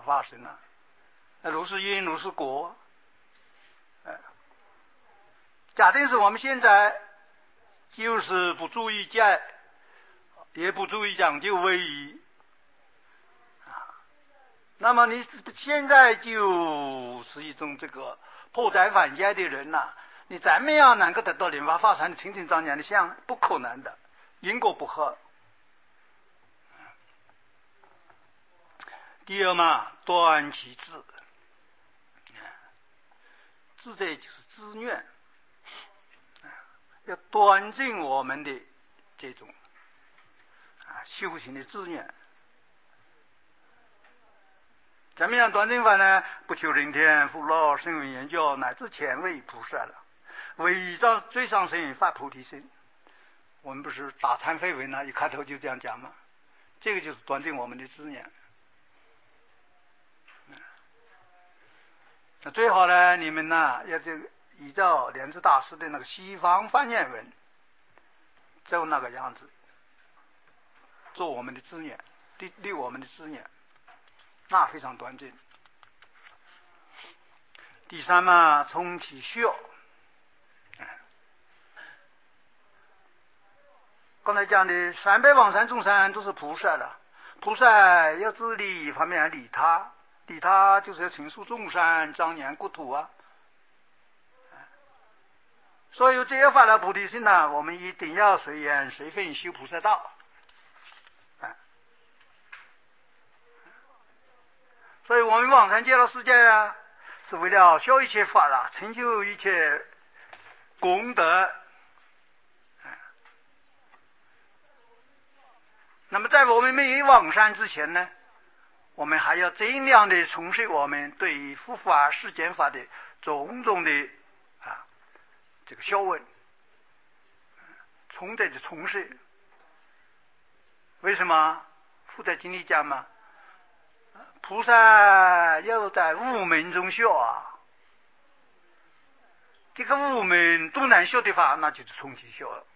法发生了。如是因，如是果。假定是我们现在就是不注意戒，也不注意讲究威仪，那么你现在就是一种这个破财反戒的人呐，你怎么样能够得到莲花发禅的清净庄严的相？不可能的，因果不合。第二嘛，端其志，志这就是志愿，要端正我们的这种修行的志愿。怎么样端正法呢？不求人天福乐，声闻缘觉，乃至前位菩萨了，唯照最上身发菩提心。我们不是打忏悔文一开头就这样讲吗？这个就是端正我们的志愿。那最好呢，你们呢要这个依照莲池大师的那个西方翻译文，就那个样子，做我们的志愿，立我们的志愿，那非常端正。第三嘛，从其学。刚才讲的300往生众生都是菩萨了，菩萨要自利，一方面要利他，利他就是要成熟众生，庄严国土啊。所以这些发了菩提心呢，我们一定要随缘随分修菩萨道。所以我们往生极乐世界啊，是为了消一切法了，成就一切功德。那么在我们没有往生之前呢，我们还要尽量的从事我们对于佛法世间法的种种的这个学问，从这的从事。为什么？佛在经里讲嘛，菩萨要在无门中学啊，这个无门都难学的话，那就是从其学了。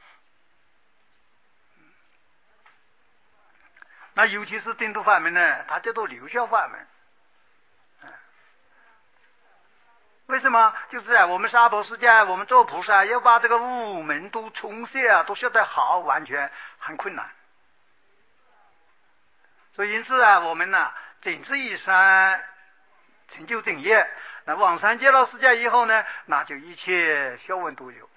那尤其是净土法门呢，它叫做流教法门。为什么？就是在我们娑婆世界，我们做菩萨要把这个五门都从学都学得好，完全很困难。所以因此我们整治一生成就正业，那往生极乐世界以后呢，那就一切学问都有。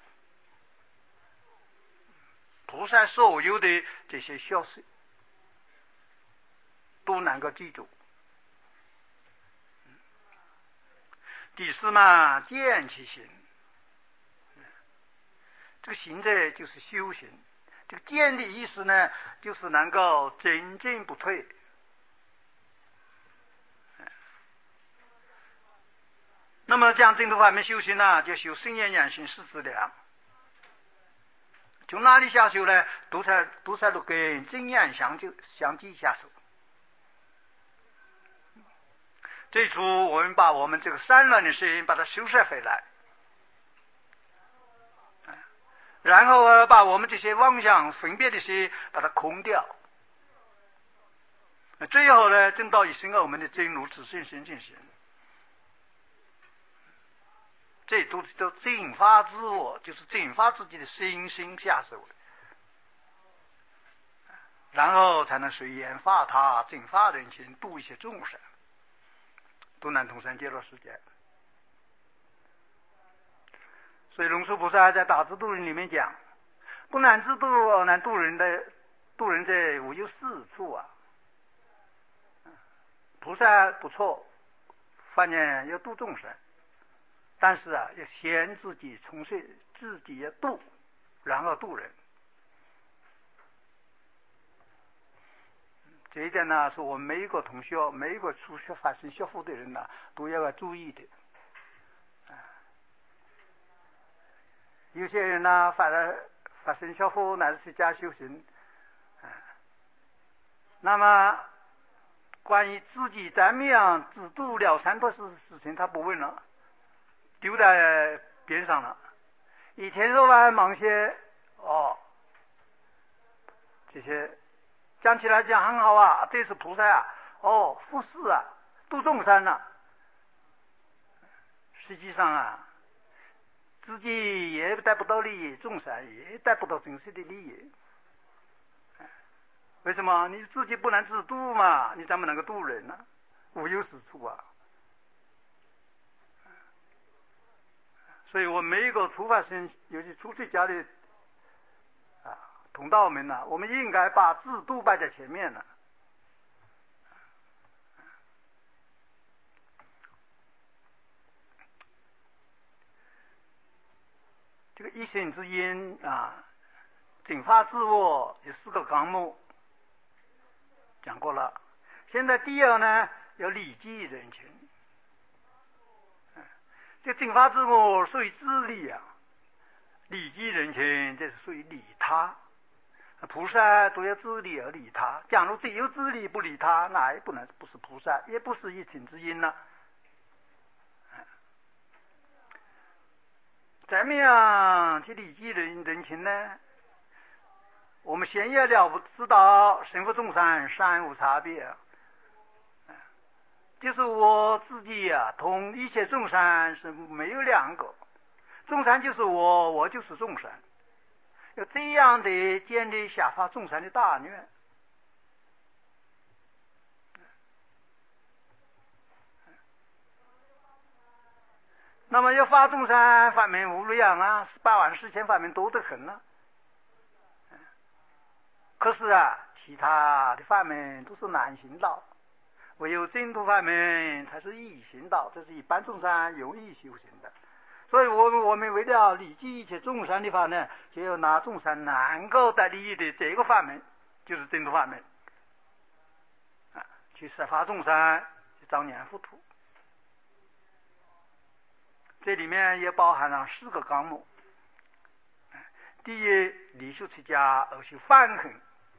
菩萨所有的这些学识都能够记住。第四嘛，见其行。这个行者就是修行，这个见的意思呢，就是能够真正不退。那么讲净土法门修行呢，就修圣言养性四资粮。从哪里下手呢？都在都跟正言相继下手。最初我们把我们这个散乱的心把它收摄回来，然后把我们这些妄想分别的心把它空掉，最后呢证到一生我们的真如自性心净心。这都净化自我，就是净化自己的心性下手，然后才能随缘化他，净化人心，度一些众生，都能同生极乐世界。所以龙树菩萨在《大智度论》里面讲，不难自度，难度人的度人者无有4处啊。菩萨不错，发愿要度众生，但是要先自己从事，自己要度，然后度人。这一点呢，是我们每一个同学，每一个初学发心学佛的人呢，都要注意的。有些人呢，发心学佛乃至是加修行，那么关于自己怎么样自度了三多事情，他不问了，丢在边上了，一天到晚忙些这些讲起来讲很好啊，这是菩萨啊，护世啊， 度众生了，实际上啊，自己也得不到利益，众生也得不到真实的利益。为什么？你自己不能自度嘛，你怎么能够度人呢？无有是处啊。所以我们每一个出发生，尤其出家的同道们呢，我们应该把自度摆在前面了。这个一心之因净化自我有4个纲目，讲过了。现在第二呢，要利济人群。这净化自我属于自利啊，利济人群这是属于利他。菩萨都要自利而利他，假如只有自利不利他，那也不是菩萨，也不是一心之因了。怎么样去利济人群呢？我们先要知道身佛众生三无差别，就是我自己同一切众生是没有两个，众生就是我，我就是众生，有这样的建立下发众生的大愿。那么要发众生法门无量18万4千法门多得很了。可是其他的法门都是难行道，唯有净土法门才是易行道，这是一般众生容易修行的。所以我们为了利济一切众生的话呢，就要拿众生能够得利益的这个法门，就是净土法门去设发众生，去造念佛土。这里面也包含了4个纲目。第一，立修出家而修梵行。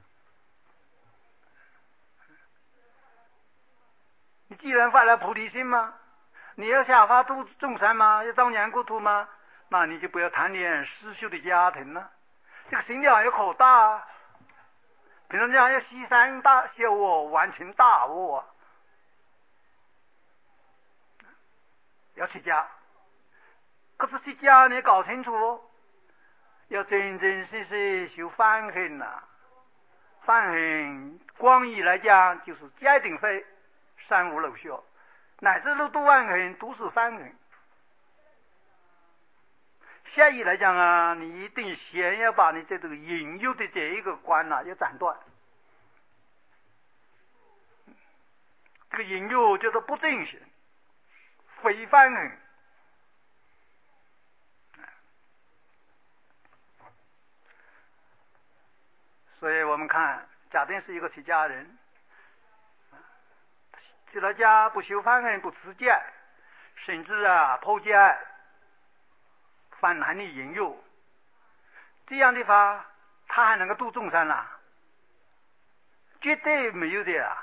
你既然发了菩提心嘛，你要下发度众生嘛，要造念国土嘛，那你就不要贪恋世俗的家庭了。这个心量要扩大，平常讲要牺牲小我，完成大我要出家。可是出家你搞清楚要真真实实修梵行梵行广义来讲就是戒定慧三无漏学，乃至六度万行都是梵行。狭义来讲你一定先要把你这个引诱的这一个关要斩断。这个引诱叫做不正行，非梵行。所以我们看，假定是一个出家人，出了家不修梵行，不持戒，甚至破戒，犯男女淫诱，这样的话，他还能够度众生啦？绝对没有的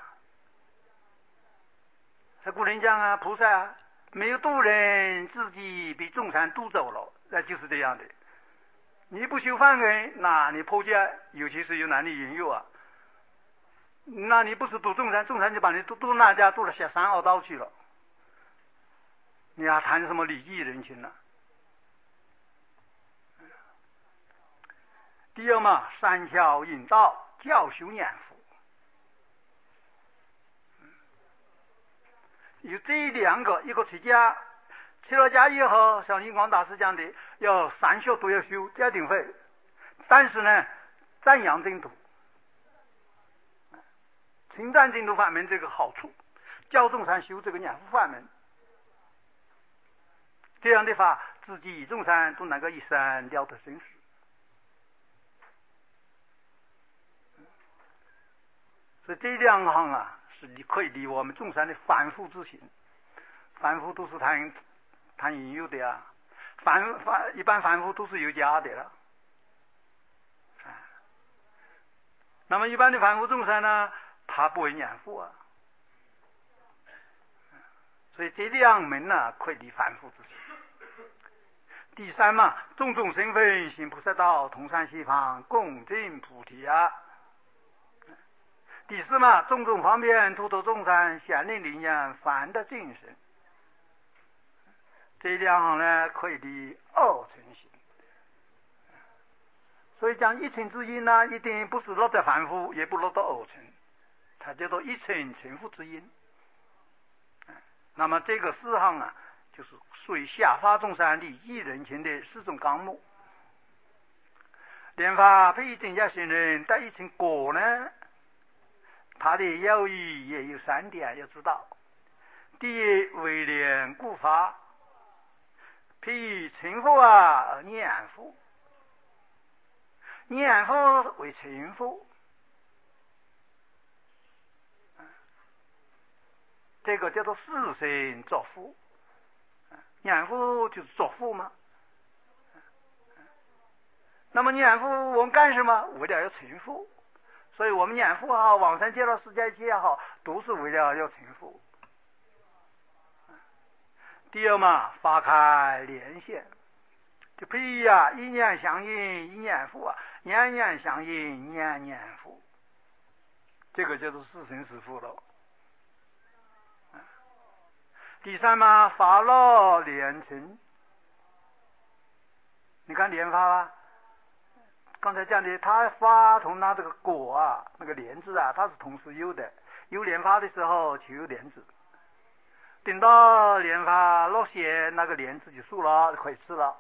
这古人讲菩萨没有度人，自己被众生度走了，那就是这样的。你不修梵行，那你破戒，尤其是有男女淫诱那你不是度众生，众生就把你度那家度了下三恶道去了。你还谈什么利益人群呢？第二嘛，三教引导，教修念佛。有这2个，一个出家，出了家以后，像印光大师讲的，要3学都要修，戒定慧。但是呢，赞扬净土，称赞净土法门这个好处，教众生修这个念佛法门。这样的话，自己与众生都能够一生了得生死。所以这2行是可以离我们众生的凡夫之心。凡夫都是谈引诱的一般凡夫都是有家的了。那么一般的凡夫众生呢，他不会念佛所以这2门可以离凡夫之心。第三嘛，种种身份行菩萨道，同参西方，共证菩提第四嘛，种种方便，图图众生，显灵灵验，凡的精神。这两行呢，可以的二乘行。所以讲一乘之因呢，一定不是落在凡夫，也不落到二乘，它叫做一乘乘夫之因。那么这个四行啊，就是属于下发众生利益人群的四种纲目。莲花非正觉行人得一乘果呢，它的要义也有3点要知道。第一，为莲故发，譬成佛而念佛，念佛为成佛，这个叫做四身作佛。念佛就是作佛嘛。那么念佛我们干什么？为了要成佛。所以我们念佛也好，往生极乐世界去也好，都是为了要成佛。第二嘛，发开莲现，就譬如啊，一念相应一念佛啊，念念相应念念佛，这个叫做四乘是佛了。第三嘛，发乐莲尘，你看莲花吧，刚才讲的，它发同那这个果啊，那个莲字啊，它是同时有的。有莲花的时候就有莲子，等到莲花落谢，那个莲子就熟了，就可以吃了。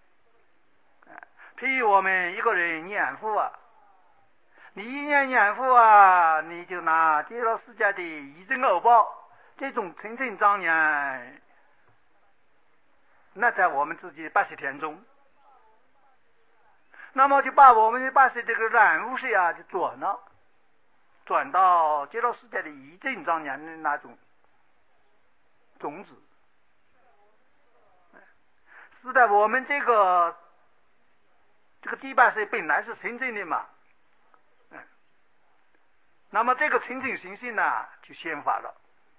譬如我们一个人念佛啊，你一念佛啊，你就拿极乐世界的一真二报，这种清净庄严，那在我们自己80天中，那么就把我们80这个染污水啊，就转到极乐世界的一真庄严的那种种子，是的，我们这个第8世本来是清净的嘛，那么这个清净心性呢，就显发了。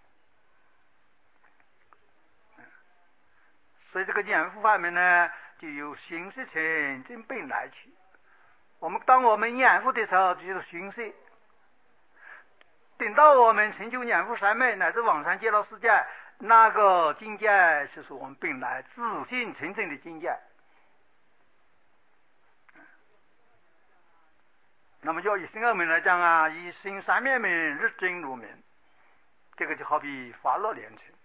所以这个念佛法门呢，就有心识成真本来去。当我们念佛的时候，就是心识。等到我们成就念佛三昧乃至往生极乐世界，那个境界就是我们本来自性清净的境界。那么要以心二门来讲啊，以心三面门日真如门，这个就好比发乐莲尘。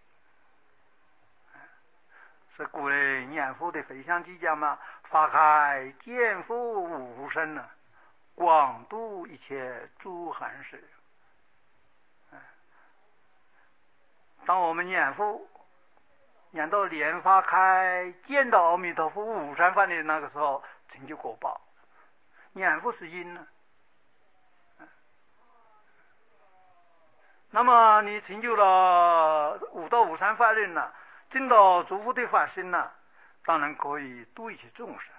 是古人念佛的回向偈讲嘛，发开见佛无生啊，广度一切诸寒士。当我们念佛念到莲花开，见到阿弥陀佛无上法的那个时候，成就果报。念佛是因呢，那么你成就了悟道无上法轮了，证到诸佛的法身了，当然可以度一切众生。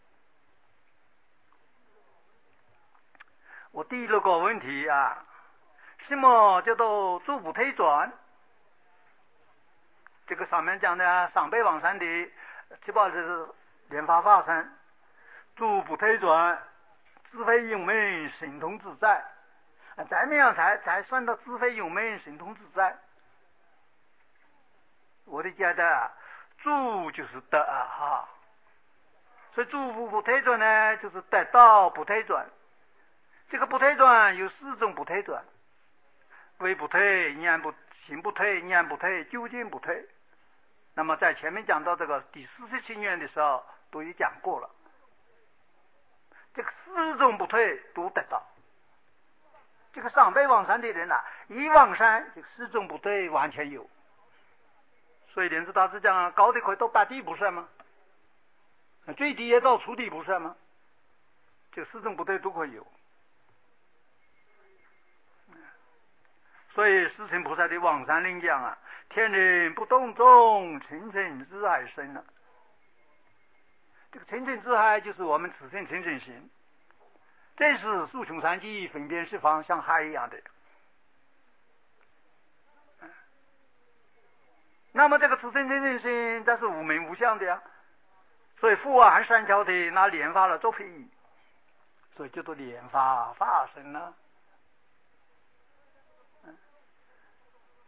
我第6个问题啊，什么叫做诸不退转？这个上面讲的上辈往生的7、8是莲花法身，诸不退转，智慧永门，神通自在。怎么样才算到智慧永门，神通自在？我的觉得诸就是得啊，所以诸不退转呢，就是得到不退转。这个不退转有4种不退转：位不退、念不行不退、念不退、究竟不退。那么在前面讲到这个第47愿的时候都已讲过了，这个4种不退都得到。这个上辈往生的人啊，一往生这个4种不退完全有。所以莲池大师讲，高的可以到8地不算吗？最低也到初地不算吗？这4种不退都可以有。所以世亲菩萨的往生令讲啊，天人不动中，清净自海生了。这个清净自海就是我们此生清净心，这是数穷三际分辨十方，像海一样的。那么这个此生清净心，这是无名无相的呀。所以富啊还善巧的拿莲花来做譬喻，所以叫做莲花法身了。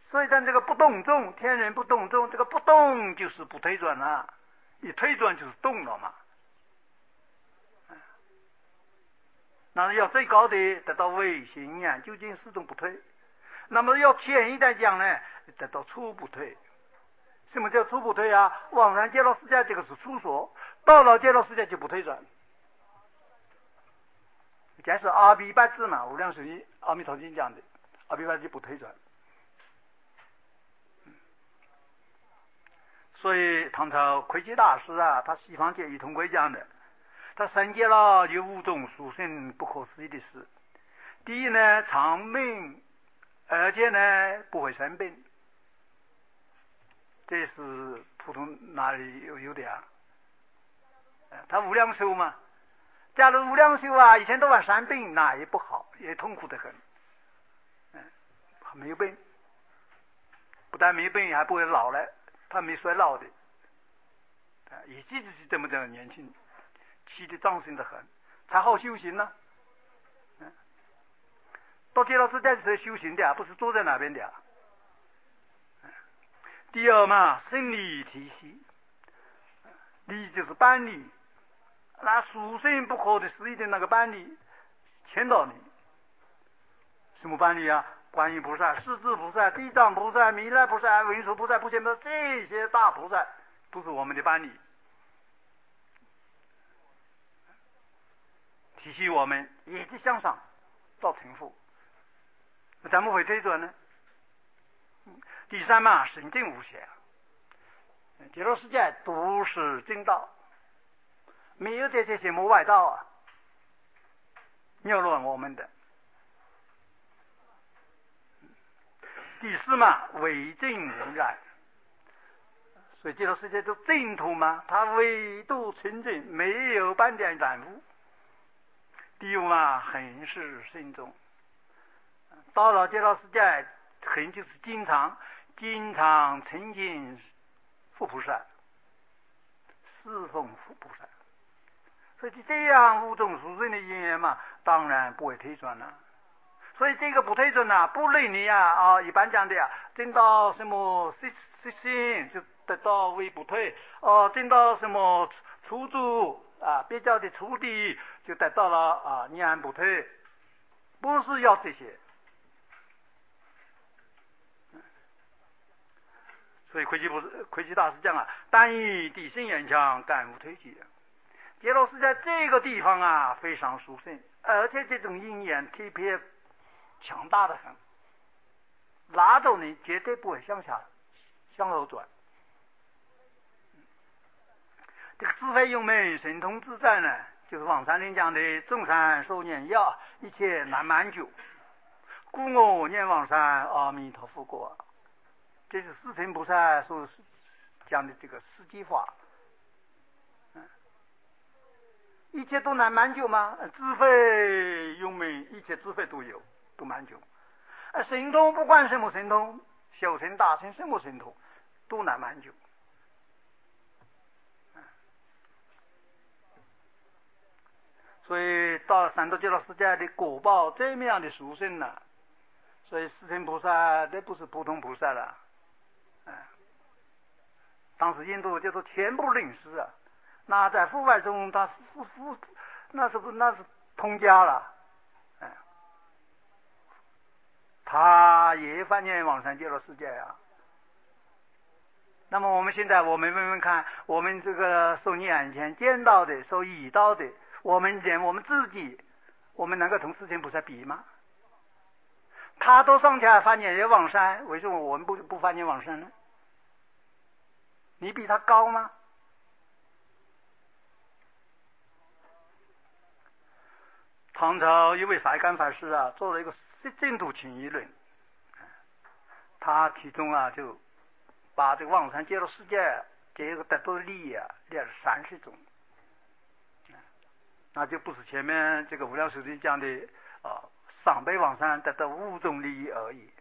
所以在这个不动中，天人不动中，这个不动就是不退转了，一退转就是动了嘛。那要最高的得到唯心眼，究竟始终不退。那么要浅一点讲呢，得到初不退。什么叫初不退啊？往生极乐世界这个是初说，到了极乐世界就不退转。这是阿弥八字嘛，无量寿经阿弥陀经讲的，阿弥八字不退转。所以唐朝慧基大师啊，他西方解义通规讲的，他三界了有五种殊胜不可思议的事。第一呢，长命，而且呢不会生病，这是普通哪里有的啊？他无量寿嘛，假如无量寿啊，以前都晚生病，那也不好，也痛苦得很。没有病，不但没有病，还不会老了，他没衰老的，一直是这么年轻，气力壮盛得很，才好修行呢。到极乐世界是修行的，不是坐在那边的。第二嘛，生理体系，理就是般理，那殊胜不可的思议的那个般理，牵到你。什么般理啊？观音菩萨、势至菩萨、地藏菩萨、弥勒菩萨、文殊菩萨、普贤菩萨，这些大菩萨都是我们的般理，提醒我们一直向上到成佛。怎么会退转呢？第三嘛，神境无邪，极乐世界都是正道，没有这些什么外道啊，扰乱我们的。第四嘛，唯净无染，所以极乐世界都净土嘛，它唯独纯净，没有半点染污。第五嘛，恒是心中，到了极乐世界，恒就是经常曾经佛菩萨，侍奉佛菩萨，所以这样五种殊胜的因缘嘛，当然不会退转了。所以这个不退转啊，不论你啊，一般讲的证到什么实心就得到为不退，证到什么初住啊，别教的初地就得到了念不退，不是要这些。所以慧基大师讲啊，但以地心眼强，感无退极。极乐世界这个地方啊，非常殊胜，而且这种因缘特别强大的很，拉着你绝对不会向后转。这个智慧永门神通自在呢，就是王禅林讲的众善受念要，一切难满足，故我念王禅阿弥陀佛果。这是四乘菩萨所讲的这个四季法。一切都难满足吗？智慧永门，一切智慧都有，都满足。神通不管什么神通，小乘大乘什么神通都难满足。所以到三多极乐世界的果报这么样的殊胜了，所以四乘菩萨那不是普通菩萨了。当时印度叫做全部领事啊，那在户外中他那是通家了，他也发愿往生极乐世界啊。那么我们现在问问看，我们这个受你眼前见到的、受已到的，我们自己，我们能够同四乘菩萨比吗？他都上下发愿要往生，为什么我们不发愿往生呢？你比他高吗？唐朝一位法干法师啊，做了一个净土情义论，他其中就把这个往生极乐世界这个得到的利益列了30种，那就不是前面这个无量寿经讲的上辈往生得到5种利益而已。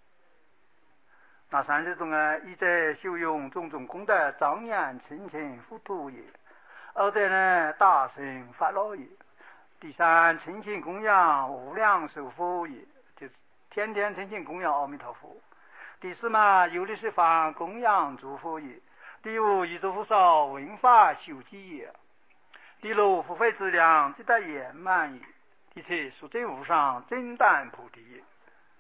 那30种一者修用种种功德，庄严清净福土也；二者呢，大乘法乐也；第三，清净供养无量寿佛也，就是天天清净供养阿弥陀佛； 第四嘛，有的是方供养诸佛也。第五，以诸佛少文法修记也。第六，付费质量即得圆满也。第七，数真无上真旦菩提也。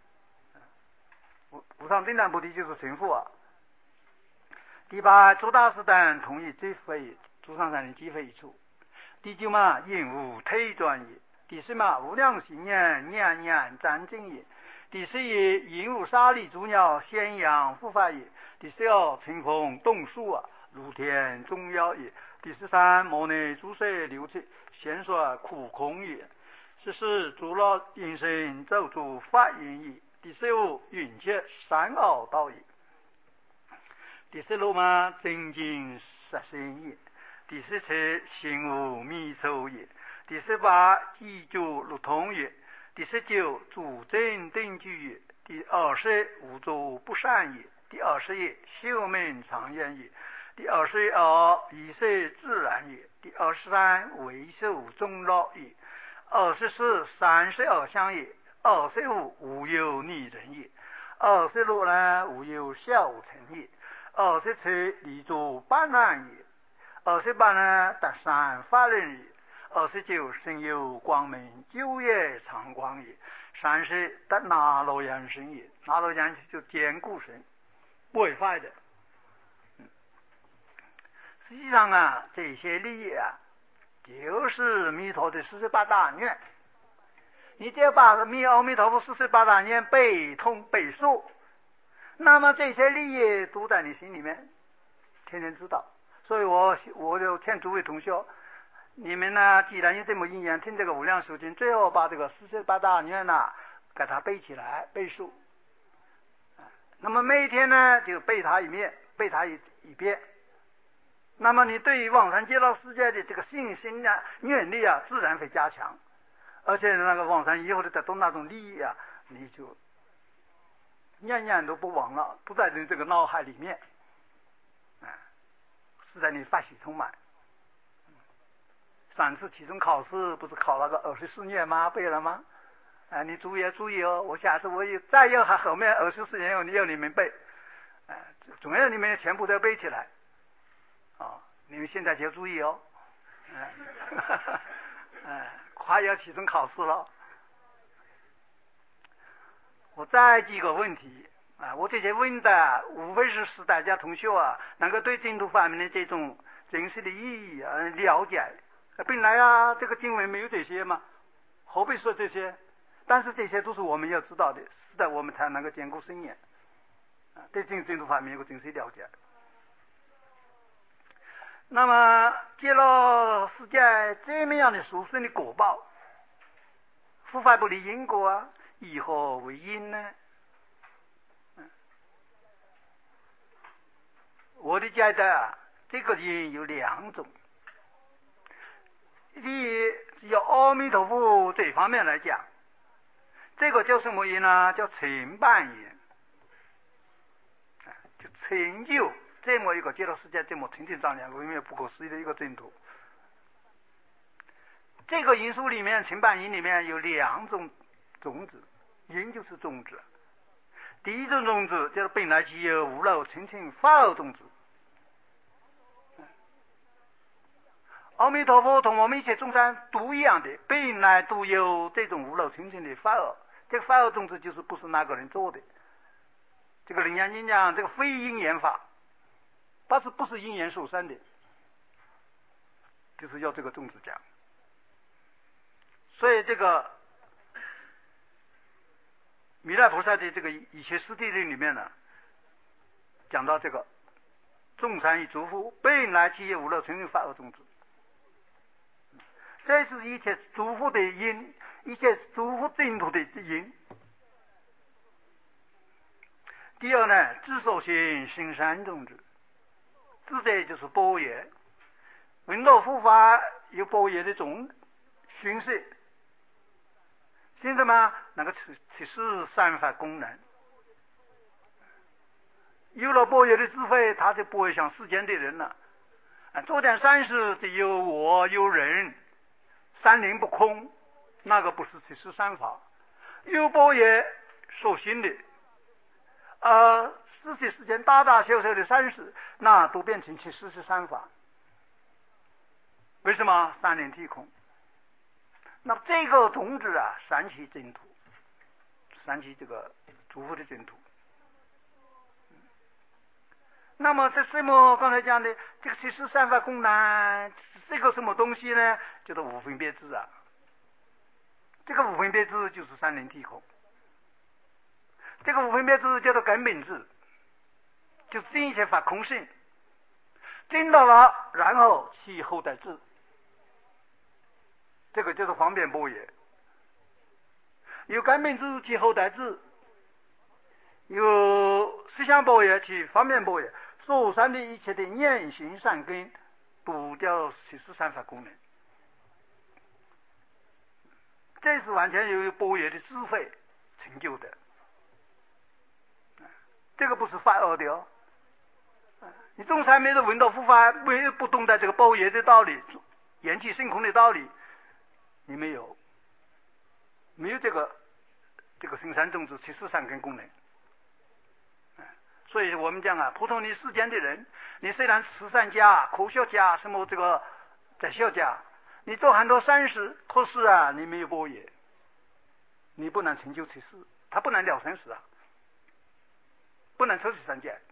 无上真旦菩提就是成佛啊。第八，诸大师等同意这非诸上三人即非一处。第九嘛，应无退转也。第十嘛，无量心念念念战争也。第十一，应无沙砾诸鸟咸阳护法也。第十二，清风动树啊，如天中耀也。第十三，摩内诸水流出，咸说苦空也。十四，诸老应声奏诸法言也。第十五，云切三奥道也。第十六嘛，真经实身也。第十七，心无迷愁也。第十八，记住如通也。第十九，主正定具也。第20，无诸不善也。第21，修命常远也。第22，以色自然也。第23，为受终老也。24，32相也。25，无有逆人也。26呢，无有小乘也。27，离诸般难也。28呢，得善法人也。29，身有光明，久夜常光也。30，得那罗延身也。那罗延就坚固身，不会坏的。实际上啊，这些利益啊，就是弥陀的48大愿。你只要把阿弥陀佛48大愿背通背熟，那么这些利益都在你心里面，天天知道。所以我就劝诸位同学，你们呢，既然有这么因缘听这个无量寿经，最后把这个48大愿呐，给它背起来背熟。那么每一天呢，就背它一遍。那么你对于往生极乐世界的这个信心啊、愿力啊，自然会加强。而且那个往生以后的得到那种利益啊，你就念念都不忘了，不在你这个脑海里面，是在你法喜充满。3次期中考试不是考了个24年吗？背了吗？你注意哦，我下次我再要还后面24年要你们背，总要你们全部都背起来。你们现在就注意哦，快要期中考试了。我再举个问题我这些问的无非是使大家同学能够对净土法门的这种真实的意义了解。本来这个经文没有这些嘛，何必说这些？但是这些都是我们要知道的，是的，我们才能够坚固信念对净土法门有个真实了解。那么极乐世界这么样的殊胜的果报，护法不离因果以何为因呢？我的觉得这个因有2种。第一，要阿弥陀佛这方面来讲，这个叫什么因呢？叫成办因，就成就这么一个极乐世界这么清净庄严、唯妙不可思议的一个净土。这个因素里面，成办因里面有2种种子，因就是种子。第一种种子就是本来即有无漏清净法尔种子。阿弥陀佛同我们一切众生都一样的，本来都有这种无漏清净的法尔。这个法尔种子就是不是那个人做的。这个人家讲这个非因缘法，不是因缘所生的，就是要这个种子讲。所以这个弥勒菩萨的这个一切师地论里面呢，讲到这个众生与诸佛本来即有无漏清净法尔种子。这是一切诸佛的因，一切诸佛净土的因。第二呢，自所行行善种子，自在就是般若。闻道护法有般若的种形式，现在嘛能够启示善法功能。有了般若的智慧，他就不会像世间的人了做点善事只有我有人，三灵不空，那个不是启示善法。有般若所行的， 世界世间大大小小的善事，那都变成其实是善法。为什么？三轮体空。那这个种子啊，三起净土，三起这个祝福的净土。那么这什么刚才讲的这个其实善法供难，这个什么东西呢？叫做无分别智啊。这个无分别智就是三轮体空。这个无分别智叫做根本智，就是这一切法空性。证到了，然后起后代智，这个叫做方便般若。有根本智起后代智，有思想般若起方便般若，所善的一切的念行善根，都叫其实善法功能。这是完全由般若的智慧成就的，这个不是犯恶的哦。你众生没有闻到佛法，没有不懂得这个般若的道理，缘起性空的道理，你没有这个生善种子其实善根功能。所以我们讲啊，普通的世间的人，你虽然慈善家、科学家、什么这个哲学家，你做很多善事，可是啊，你没有般若，你不能成就其事，他不能了生死啊，不能出去三界。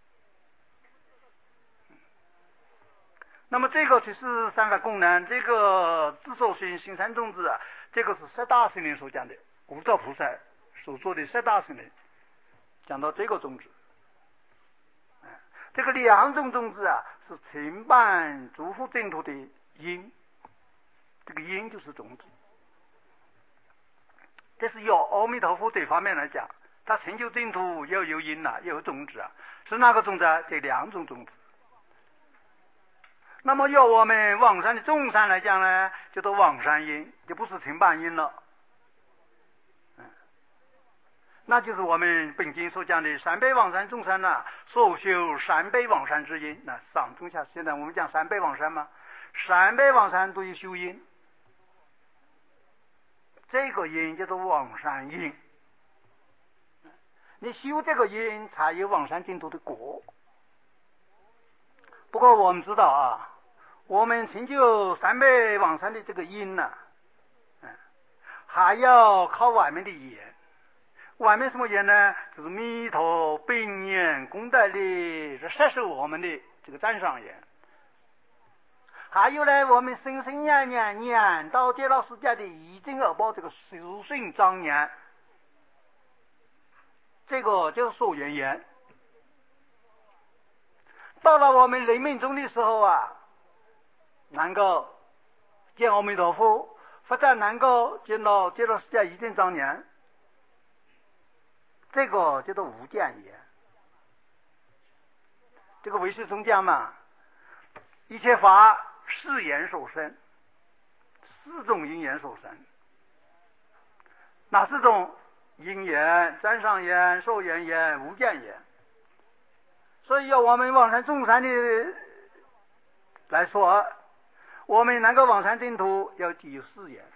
那么这个就是三法功能，这个自所行行善种子啊，这个是十大圣人所讲的，无照菩萨所做的十大圣人讲到这个种子。这个两种种子啊，是承办祝福净土的因，这个因就是种子。这是由阿弥陀佛这方面来讲，他成就净土要有因啊，要有种子啊，是哪个种子啊？这两种种子。那么由我们往生的众生来讲呢，叫做往生因，就不是承办因了。那就是我们本经所讲的三辈往生众生啊，所修三辈往生之因。那上中下，现在我们讲三辈往生嘛，三辈往生都有修因，这个因叫做往生因。你修这个因，才有往生净土的果。不过我们知道啊，我们成就三辈往生的这个因呢，还要靠外面的缘。外面什么缘呢？就是弥陀本愿功德力，这摄受我们的这个赞赏缘。还有呢，我们生生年年念到极乐世界的一真二报这个殊胜庄严，这个就是所缘缘。到了我们人命中的时候啊，能够见阿弥陀佛，或者能够见到极乐世界一真庄严，这个叫做无间缘。这个唯识宗讲嘛，一切法是缘所生，四种因缘所生。哪四种？因缘、赞赏缘、受缘缘、无间缘。所以要我们往生众生的来说，我们能够往生净土要具有四缘。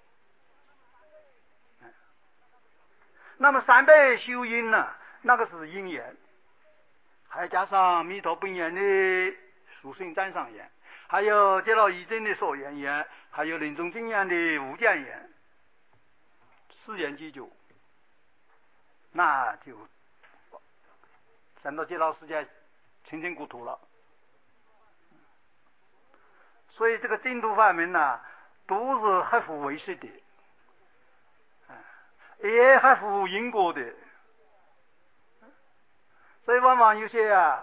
那么三辈修因呢，那个是因缘，还要加上弥陀本愿的殊胜赞赏缘，还有极乐一真的所缘缘，还有临终经验的无间缘，四缘具足，那就升到极乐世界清净国土了。所以这个净土法门呢，都是合乎唯识的，也合乎因果的。所以往往有些啊，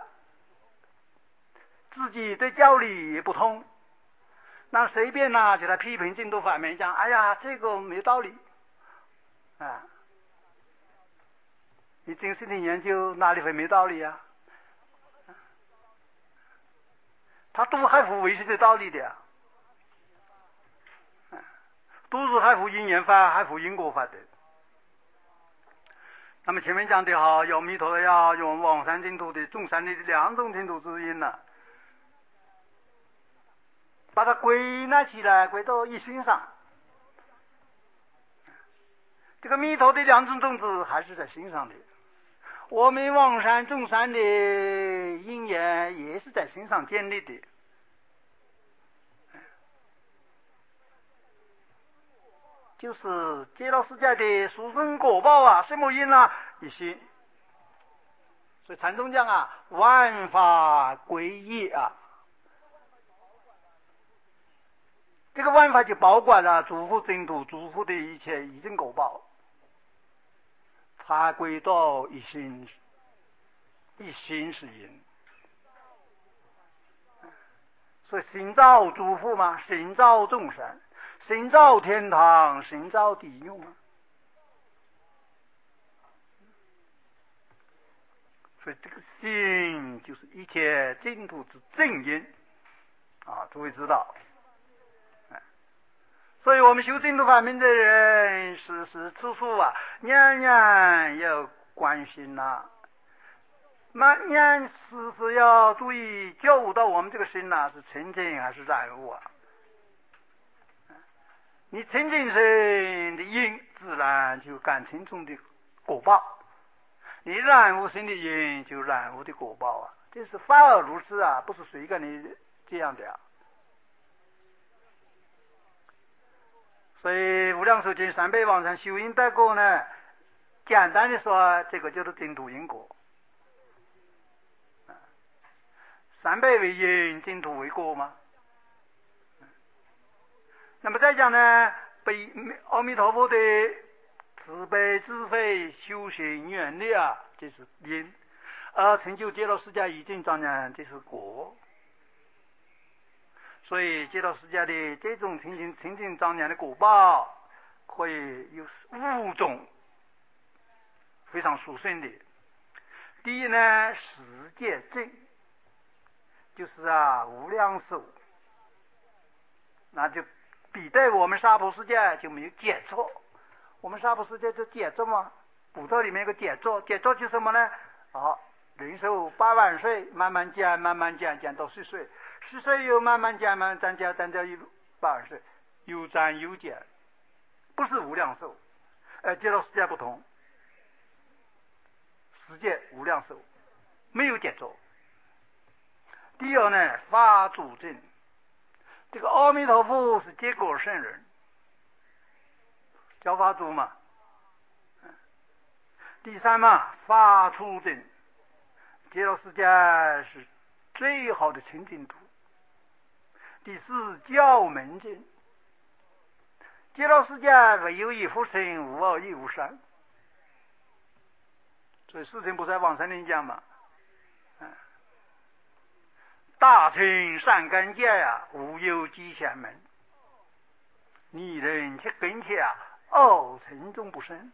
自己对教理也不通，那随便就来批评净土法门，讲哎呀这个没道理啊，你真心的研究哪里会没道理啊？他都合乎唯识的道理的呀，都是合乎因缘法、合乎因果法的。那么前面讲的好，有弥陀要用往生净土的众生的两种净土之因呢，把它归纳起来，归到一心上。这个弥陀的两种种子还是在心上的， 我们往山种山的因缘也是在身上建立的。就是接到世界的殊胜果报啊，什么因啊？一心。所以禅宗讲啊，万法归一啊。这个万法就包括了诸佛净土、诸佛的一切一真果报，它归到一心，一心是因。所以心造诸佛嘛，心造众生，心造天堂，心造地狱嘛。所以这个心就是一切净土之正因啊，诸位知道。所以我们修净土法门的人，时时处处啊，年年要关心呐，每年时时要注意觉悟到我们这个心呐，是清净还是染污啊？你清净心的因，自然就感清净的果报；你染污心的因，就染污的果报啊。这是法尔如是啊，不是谁跟你这样的啊。所以无量寿经三百往生修因得果呢，简单的说，这个叫做净土因果。三百为因，净土为果嘛。那么再讲呢，被阿弥陀佛的慈悲智慧修行愿力啊，这是因；而成就极乐世界已经庄严，这是果。所以极乐世界的这种清净庄严的果报，可以有5种非常殊胜的。第一呢，世界正，就是啊无量寿，那就比对我们娑婆世界就没有解脱。我们娑婆世界就解脱嘛，古道里面有个解脱，解脱就是什么呢？人寿8万岁，慢慢减，慢慢减，减到10岁，10岁又慢慢减，慢慢减到80岁，有增有减，不是无量寿。极乐世界不同，世界无量寿，没有解脱。第二呢，法主正，这个阿弥陀佛是结果圣人，叫法主嘛。第三嘛，法出正，极乐世界是最好的清净土。第四，教门正，极乐世界唯有一佛乘，无二亦无三。所以世尊不在往生论讲嘛，大乘善根界呀，无有极限门，你人其根切啊，二乘中不生，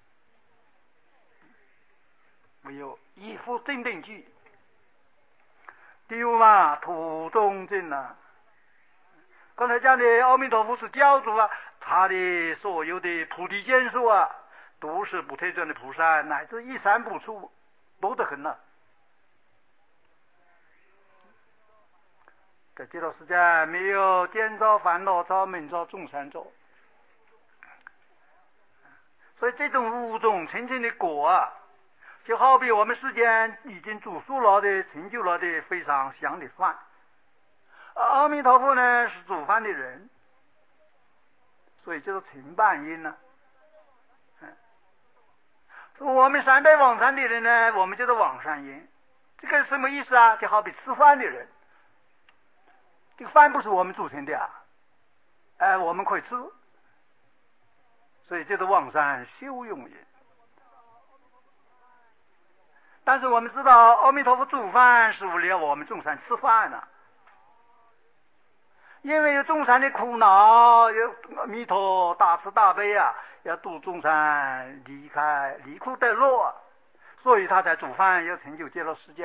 唯有一佛正等具。第五嘛，土中正啊，刚才讲的阿弥陀佛是教主啊，他的所有的菩提建树啊，都是不退转的菩萨，乃至一三不出，多得很了。在极乐世界没有见造、烦恼造、门造、众生造，所以这种5种清净的果啊，就好比我们世间已经煮熟了的、成就了的非常香的饭。阿弥陀佛呢是煮饭的人，所以就是承办因呢。我们300往生的人呢，我们就是往生因。这个什么意思啊？就好比吃饭的人，这个饭不是我们组成的啊，我们可以吃，所以就是往生修用因。但是我们知道，阿弥陀佛煮饭是为了我们众生吃饭啊。因为有众生的苦恼，有阿弥陀大慈大悲啊，要度众生离苦得乐，所以他才煮饭，要成就极乐世界。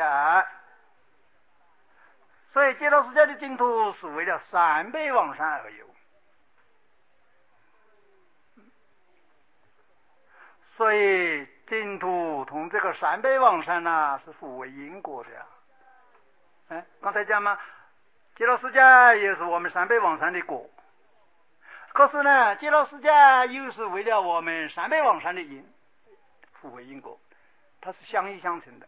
所以极乐世界的净土是为了300往生而有。所以净土同这个300往生啊，是互为因果的。刚才讲嘛，极乐世界也是我们300往生的果，可是呢，极乐世界又是为了我们300往生的因，互为因果。 它是相依相成的。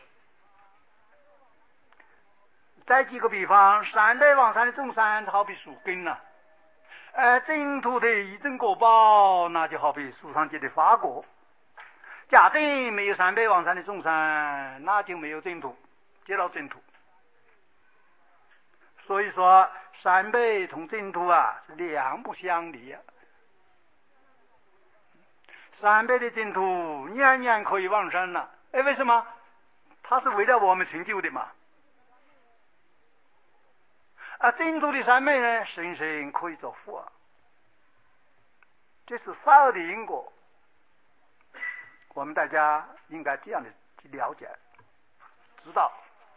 再举个比方，三百望山的众山好比树根呐，净土的一正果报，那就好比树上结的花果。假定没有三百望山的众山，那就没有净土，结到净土。所以说，三百同净土啊是两不相离啊。三百的净土年年可以往生了，为什么？它是为了我们成就的嘛。净土的三昧呢，生生可以做佛啊，这是法尔的因果，我们大家应该这样的去了解知道。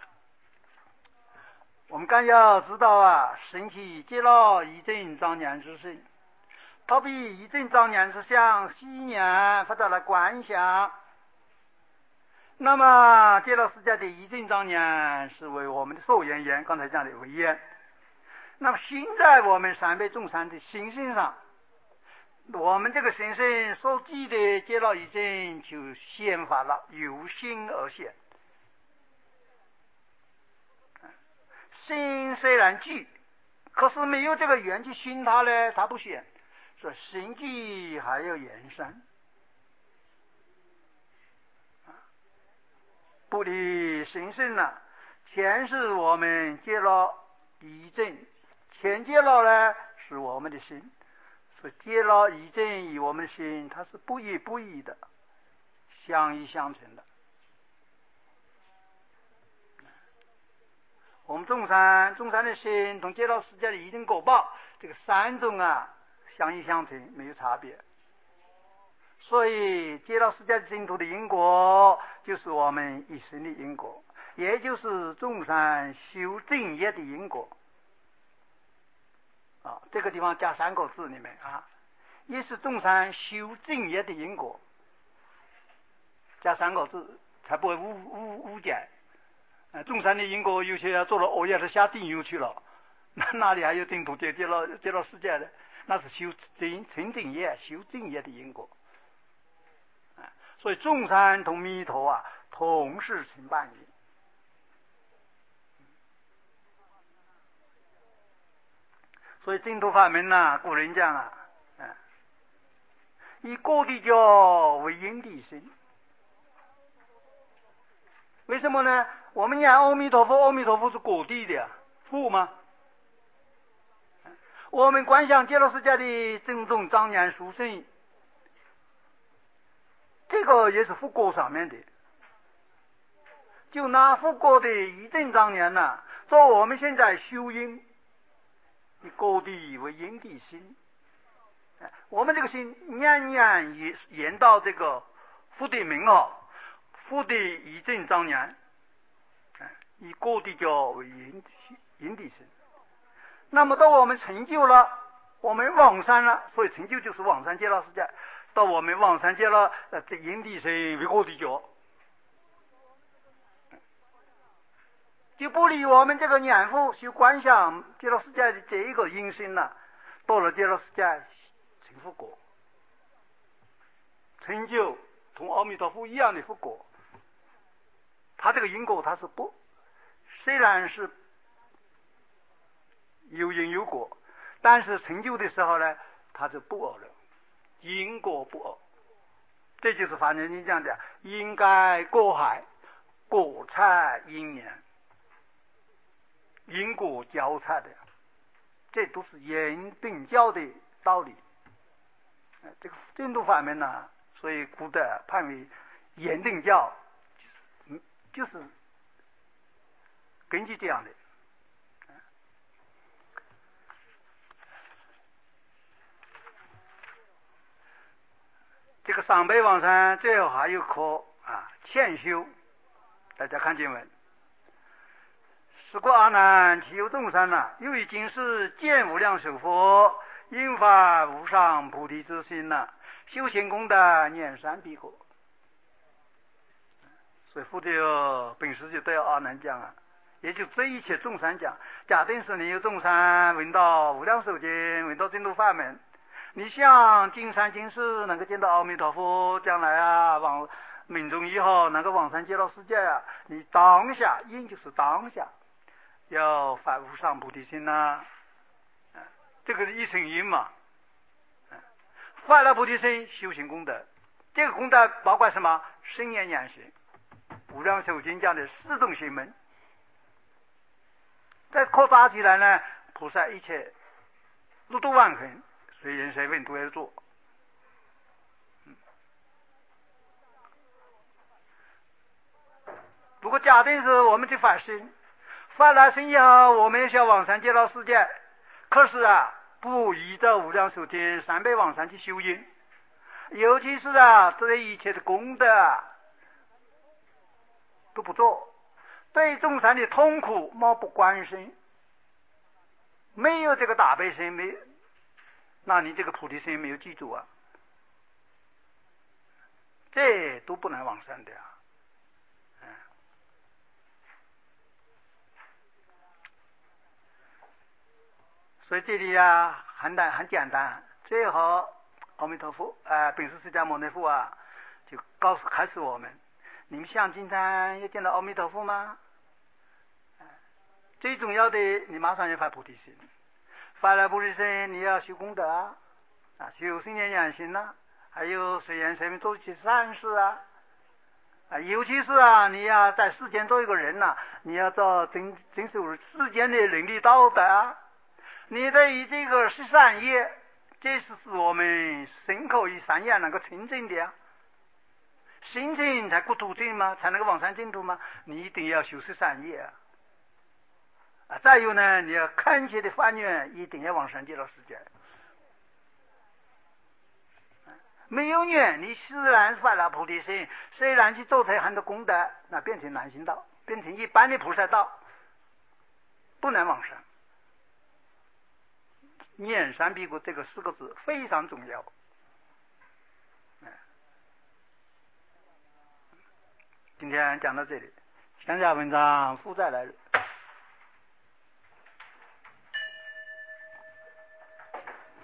我们刚要知道啊，神奇揭露一正庄严之身，好比一正庄严之相，昔年发到了观想。那么揭露世界的一正庄严是为我们的受缘缘，刚才讲的为缘。那么现在我们三百众山的心性上，我们这个心性所记的揭露一正就显发了，由心而现。心虽然记，可是没有这个缘去熏它呢，它不显。说心记还要延伸，不离心性呢，前是我们揭露一正，前揭露呢是我们的心，所以揭露一正与我们的心，它是不一不异的，相依相成的。我们众山的心同揭露世界的一正果报，这个三种啊相依相成，没有差别。所以揭露世界的净土的因果，就是我们一生的因果，也就是众山修正业的因果。这个地方加三个字里面啊，也是众山修正业的因果，加三个字才不会误解。众山的因果有些做了恶业是下地狱去了，哪里还有净土揭露世界的？那是修成正业、修正业的因果。所以众山同弥陀啊，同是成伴也。所以净土法门呐，古人讲啊，以果地教为因地心。为什么呢？我们念阿弥陀佛，阿弥陀佛是果地的佛吗？我们观想揭露世界的正众庄严殊胜，这个也是佛果上面的。就拿佛果的一正庄严呐，做我们现在修因，以果地为因地心。我们这个心年年延到这个佛的名号，佛的一正庄严，以果地教为因地心。那么到我们成就了，我们往生了，所以成就就是往生揭露世界。到我们往生揭露这因地心为果地教，就不离我们这个念佛修观想揭露世界的这一个因心了，到了揭露世界成佛果，成就同阿弥陀佛一样的佛果。他这个因果他是不，虽然是有因有果，但是成就的时候呢，它是不二的，因果不二。这就是法轮经讲的因该果海，果菜因缘，因果交叉的，这都是言定教的道理。这个净土法门呢，所以古代判为言定教，就是根据这样的。这个上北王山最后还有课欠修，大家看经文。是故阿难其有众生由于今世见无量寿佛，引发无上菩提之心修行功德念三必果。所以佛的本师就对阿难讲也就对一切众生讲，假定是你有众生闻到无量寿经，闻到净土法门，你想今生今世能够见到阿弥陀佛，将来往命中以后那个往生极乐世界啊，你当下因就是当下要发无上菩提心呐、这个是一成因嘛。发了菩提心，修行功德，这个功德包括什么？身言言行。无量寿经讲的四种行门，再扩大起来呢，菩萨一切路途万恒，随人随问都要做。如果假定是我们去发心，发了心以后，我们想往生极乐世界，可是啊，不依照无量寿经300往生去修因，尤其是啊，这一切的功德啊，都不做，对众生的痛苦漠不关心，没有这个大悲心，那你这个菩提心没有记住啊，这都不能往生的啊。所以这里啊，很简单。最后，阿弥陀佛本师释迦牟尼佛啊，就开始我们：你们想今天要见到阿弥陀佛吗？最重要的，你马上要发菩提心。发了菩提心，你要修功德啊，修身言言行啊，还有随缘随命做一些善事啊。尤其是啊，你要在世间做一个人呐，你要做遵守世间的伦理道德啊。你对于这个十善业，这是使我们身口与三业能够清净的啊。心清才过途径嘛，才能够往生净土嘛。你一定要修十善业啊。再有呢，你要恳切的发愿，一定要往生极乐世界。没有愿，你虽然发了菩提心，虽然去做成很多功德，那变成难行道，变成一般的菩萨道，不能往生。念三必果这个4个字非常重要。今天讲到这里，乡下文章负债来了。